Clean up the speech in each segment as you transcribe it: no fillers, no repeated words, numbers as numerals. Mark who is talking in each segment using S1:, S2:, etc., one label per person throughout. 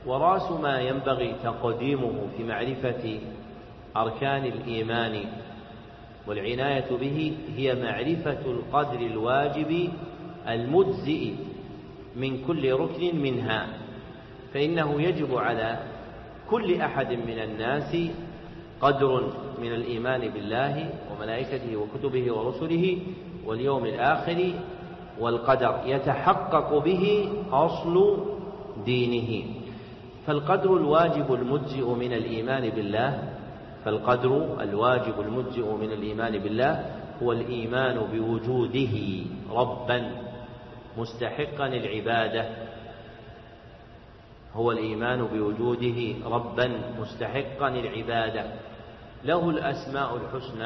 S1: ورأس ما ينبغي تقديمه في معرفة أركان الإيمان والعناية به هي معرفة القدر الواجب المجزئ من كل ركن منها، فإنه يجب على كل أحد من الناس قدر من الإيمان بالله وملائكته وكتبه ورسله واليوم الآخر والقدر يتحقق به أصل دينه. فالقدر الواجب المجزئ من الإيمان بالله هو الإيمان بوجوده ربا مستحقا العبادة، له الأسماء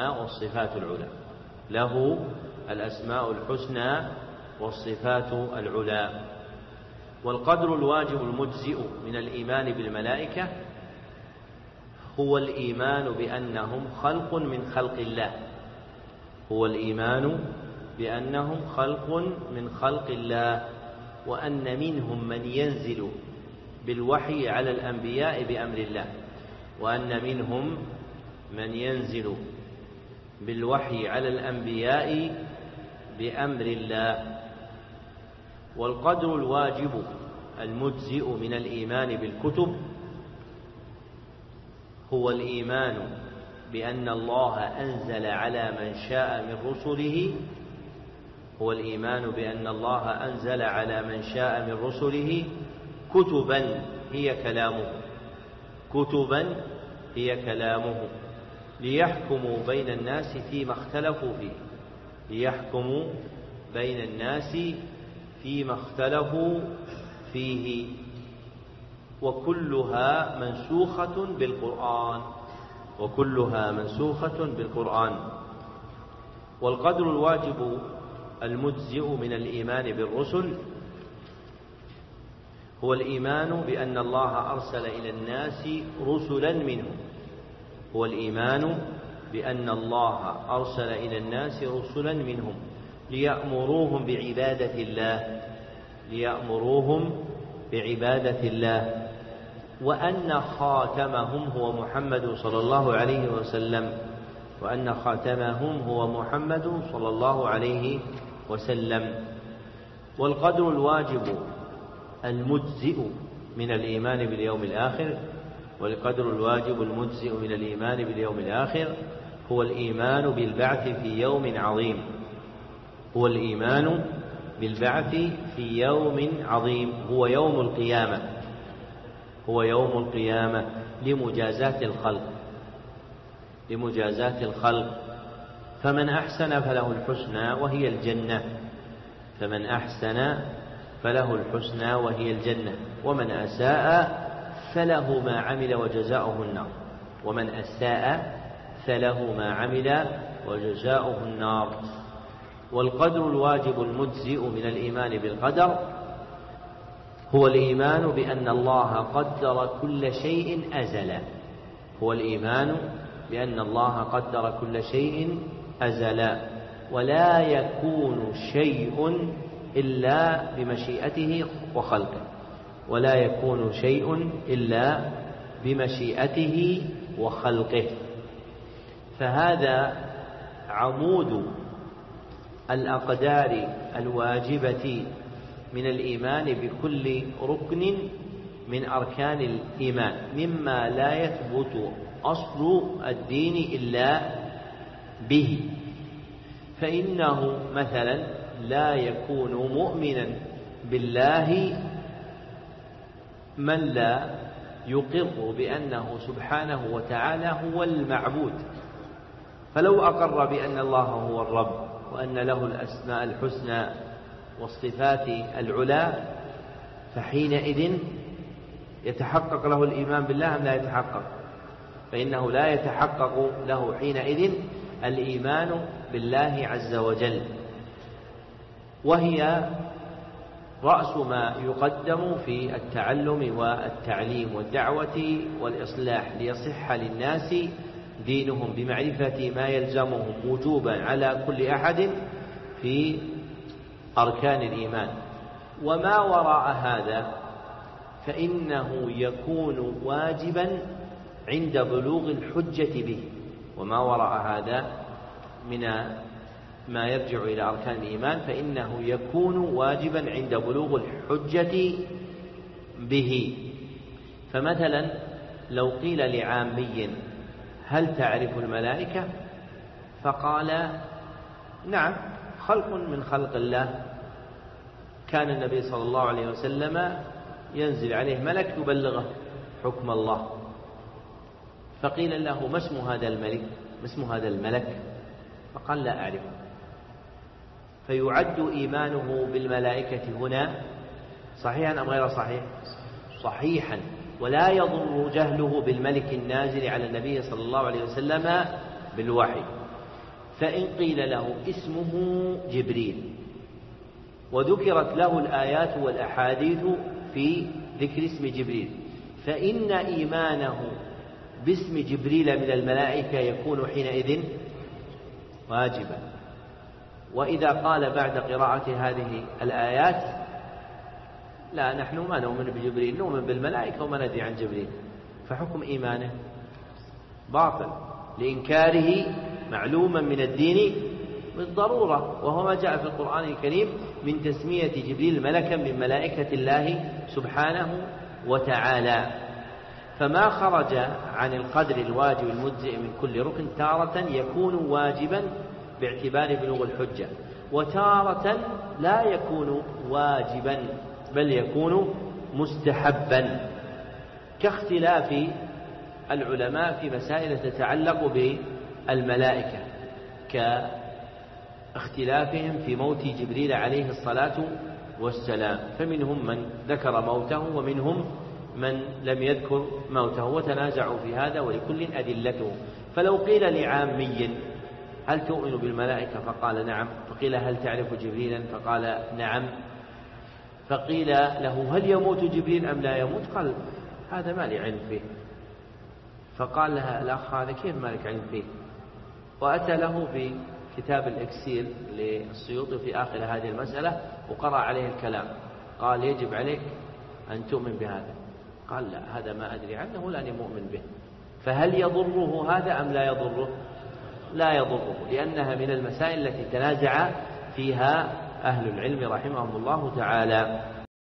S1: الحسنى والصفات العلى. والقدر الواجب المجزئ من الإيمان بالملائكة هو الإيمان بأنهم خلق من خلق الله، وأن منهم من ينزل بالوحي على الأنبياء بأمر الله، والقدر الواجب المجزئ من الإيمان بالكتب هو الإيمان بأن الله أنزل على من شاء من رسله كتبا هي كلامه ليحكموا بين الناس فيما اختلفوا فيه وكلها منسوخة بالقرآن. والقدر الواجب المجزئ من الإيمان بالرسل هو الإيمان بأن الله أرسل إلى الناس رسلا منهم ليأمروهم بعبادة الله، وأن خاتمهم هو محمد صلى الله عليه وسلم. والقدر الواجب المجزئ من الإيمان باليوم الآخر هو الإيمان بالبعث في يوم عظيم هو يوم القيامة لمجازاة الخلق. فمن أحسن فله الحسنى وهي الجنة، ومن أساء فله ما عمل وجزاؤه النار. والقدر الواجب المجزئ من الإيمان بالقدر هو الإيمان بأن الله قدر كل شيء أزلا ولا يكون شيء إلا بمشيئته وخلقه. فهذا عمود الأقدار الواجبة من الإيمان بكل ركن من أركان الإيمان، مما لا يثبت أصل الدين إلا به. فإنه مثلا لا يكون مؤمنا بالله من لا يقر بأنه سبحانه وتعالى هو المعبود. فلو أقر بأن الله هو الرب وأن له الأسماء الحسنى والصفات العلى، فحينئذ يتحقق له الإيمان بالله أم لا يتحقق؟ فإنه لا يتحقق له حينئذ الإيمان بالله عز وجل، وهي رأس ما يقدم في التعلم والتعليم والدعوة والإصلاح ليصح للناس دينهم بمعرفة ما يلزمهم وجوبا على كل أحد في أركان الإيمان. وما وراء هذا فإنه يكون واجبا عند بلوغ الحجة به، وما وراء هذا من ما يرجع إلى أركان الإيمان، فإنه يكون واجبا عند بلوغ الحجة به. فمثلا لو قيل لعامي هل تعرف الملائكة؟ فقال نعم، خلق من خلق الله، كان النبي صلى الله عليه وسلم ينزل عليه ملك يبلغه حكم الله. فقيل له ما اسم هذا الملك؟ ما اسم هذا الملك؟ فقال لا أعرف. فيعد إيمانه بالملائكة هنا صحيحا أم غير صحيح؟ صحيحا، ولا يضر جهله بالملك النازل على النبي صلى الله عليه وسلم بالوحي. فإن قيل له اسمه جبريل وذكرت له الآيات والأحاديث في ذكر اسم جبريل، فإن إيمانه باسم جبريل من الملائكة يكون حينئذ واجبا. وإذا قال بعد قراءة هذه الآيات لا نحن ما نؤمن بجبريل، نؤمن بالملائكة وما ندري عن جبريل، فحكم إيمانه باطل لإنكاره معلوما من الدين بالضرورة، وهو ما جاء في القرآن الكريم من تسمية جبريل ملكا من ملائكة الله سبحانه وتعالى. فما خرج عن القدر الواجب المجزئ من كل ركن تارة يكون واجبا باعتبار بلوغ الحجة، وتارة لا يكون واجبا بل يكون مستحبا، كاختلاف العلماء في مسائل تتعلق بالملائكة، كاختلافهم في موت جبريل عليه الصلاة والسلام، فمنهم من ذكر موته ومنهم من لم يذكر موته، وتنازعوا في هذا ولكل أدلته. فلو قيل لعامي هل تؤمن بالملائكة؟ فقال نعم. فقيل هل تعرف جبريلا؟ فقال نعم. فقيل له هل يموت جبريل أم لا يموت؟ قال هذا ما لي علم فيه. فقال لها الأخ هذا كيف ما لك علم فيه؟ وأتى له في كتاب الإكسير للسيوطي في آخر هذه المسألة وقرأ عليه الكلام، قال يجب عليك أن تؤمن بهذا. قال لا، هذا ما أدري عنه لأني مؤمن به. فهل يضره هذا أم لا يضره؟ لا يضره، لأنها من المسائل التي تنازع فيها أهل العلم رحمهم الله تعالى.